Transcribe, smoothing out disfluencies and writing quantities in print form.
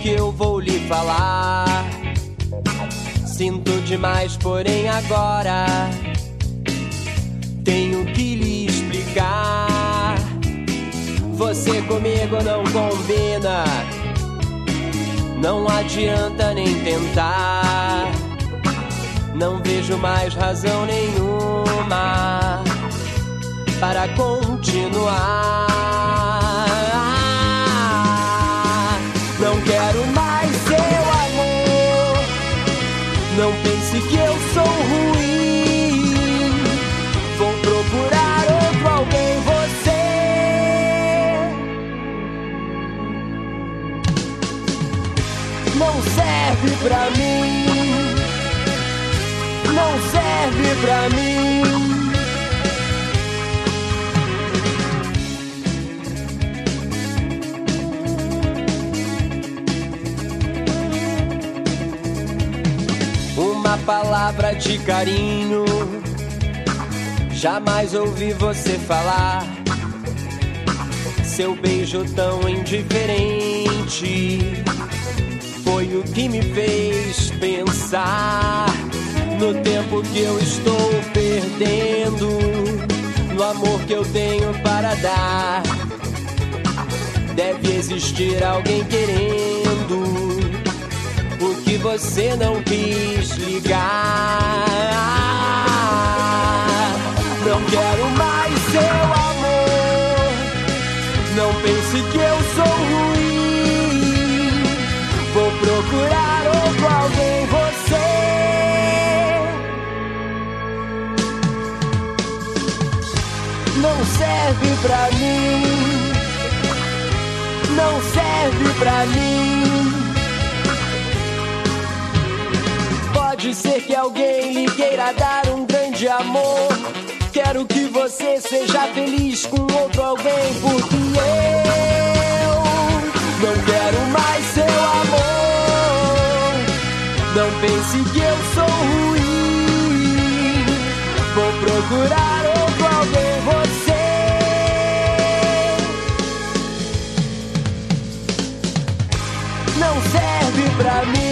que eu vou lhe falar. Sinto demais, porém agora tenho que lhe explicar. Você comigo não combina, não adianta nem tentar. Não vejo mais razão nenhuma para continuar. Não quero mais seu amor, não pense que eu sou ruim. Vou procurar outro alguém, você não serve pra mim, não serve pra mim. Uma palavra de carinho jamais ouvi você falar. Seu beijo tão indiferente foi o que me fez pensar no tempo que eu estou perdendo, no amor que eu tenho para dar. Deve existir alguém querendo o que você não quis ligar. Não quero mais seu amor, não pense que eu sou ruim. Vou procurar outro alguém, você não serve pra mim, não serve pra mim. Pode ser que alguém lhe queira dar um grande amor. Quero que você seja feliz com outro alguém, porque eu não quero mais seu amor. Não pense que eu sou ruim. Vou procurar outro alguém, você não serve pra mim,